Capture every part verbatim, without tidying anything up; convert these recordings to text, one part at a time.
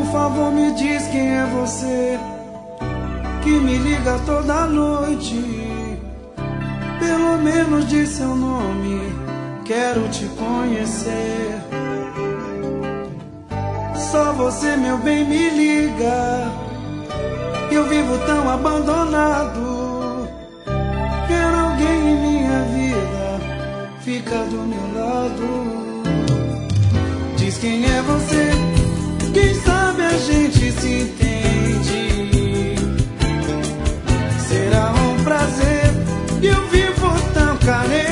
favor, me diz quem é você que me liga toda noite. Pelo menos diz seu nome, quero te conhecer. Só você, meu bem, me liga. Eu vivo tão abandonado. Quero alguém em minha vida, fica do meu lado. Diz quem é você, quem sabe a gente se entende. Será um prazer, eu vivo tão carente.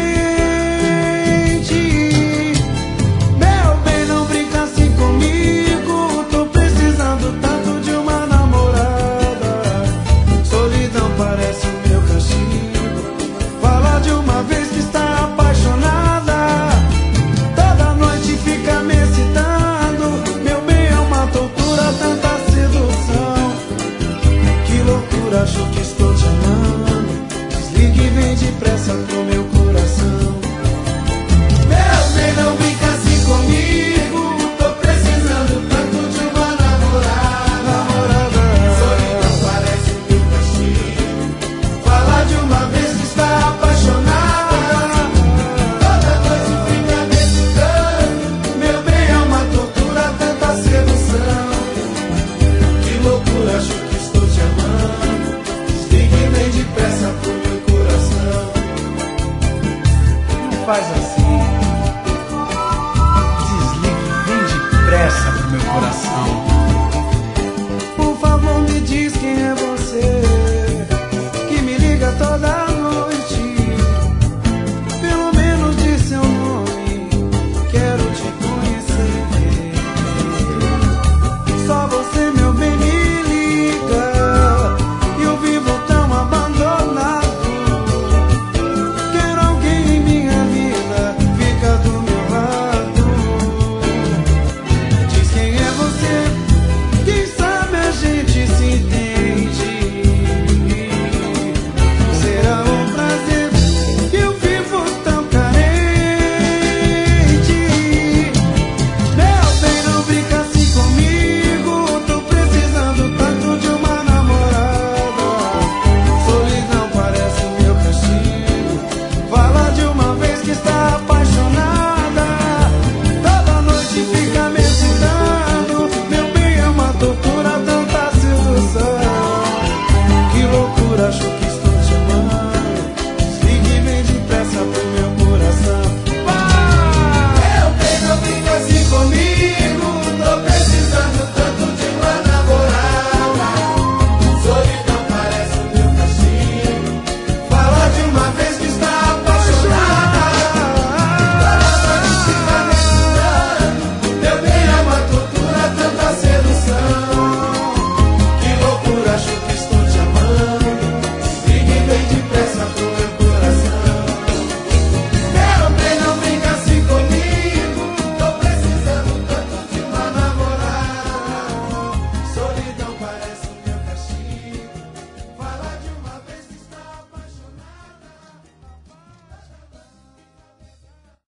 Meu bem, não brinca assim comigo, tô precisando tanto de uma namorada. Solidão parece o meu castigo. Fala de uma vez que está apaixonada. Toda noite fica me excitando. Meu bem, é uma tortura, tanta sedução. Que loucura, acho que estou te amando. Desligue e vem depressa pro meu coração. Meu bem, não brinca assim comigo, tô precisando tanto de uma namorada. Namorada. Solidão parece o meu castigo. Fala de uma vez que está apaixonada. Toda noite fica me excitando. Meu bem, é uma tortura, tanta sedução. Que loucura, acho que estou te amando. Desligue e vem depressa pro meu coração. Não faz assim. Desligue e vem depressa pro meu coração.